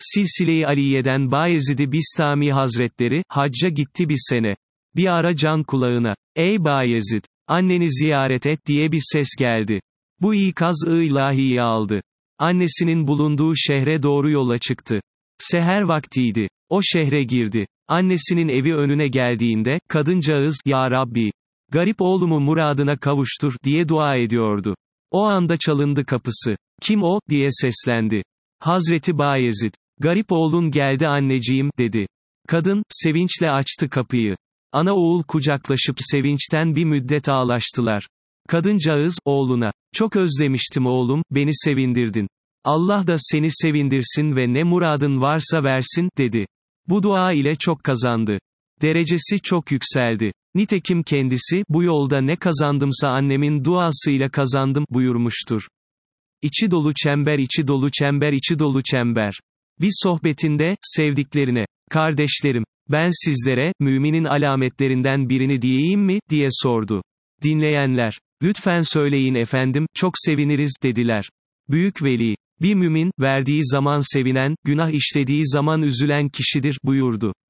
Silsile-i Aliye'den Bayezid-i Bistami Hazretleri, hacca gitti bir sene. Bir ara can kulağına, ey Bayezid, anneni ziyaret et diye bir ses geldi. Bu ikaz-ı ilahiyi aldı. Annesinin bulunduğu şehre doğru yola çıktı. Seher vaktiydi. O şehre girdi. Annesinin evi önüne geldiğinde, kadıncağız, ya Rabbi, garip oğlumu muradına kavuştur, diye dua ediyordu. O anda çalındı kapısı. Kim o, diye seslendi. Hazreti Bayezid. Garip oğlun geldi anneciğim, dedi. Kadın, sevinçle açtı kapıyı. Ana oğul kucaklaşıp sevinçten bir müddet ağlaştılar. Kadıncağız, oğluna, çok özlemiştim oğlum, beni sevindirdin. Allah da seni sevindirsin ve ne muradın varsa versin, dedi. Bu dua ile çok kazandı. Derecesi çok yükseldi. Nitekim kendisi, bu yolda ne kazandımsa annemin duasıyla kazandım, buyurmuştur. İçi dolu çember, içi dolu çember, içi dolu çember. Bir sohbetinde, sevdiklerine, kardeşlerim, ben sizlere, müminin alametlerinden birini diyeyim mi, diye sordu. Dinleyenler, lütfen söyleyin efendim, çok seviniriz, dediler. Büyük veli, bir mümin, verdiği zaman sevinen, günah işlediği zaman üzülen kişidir, buyurdu.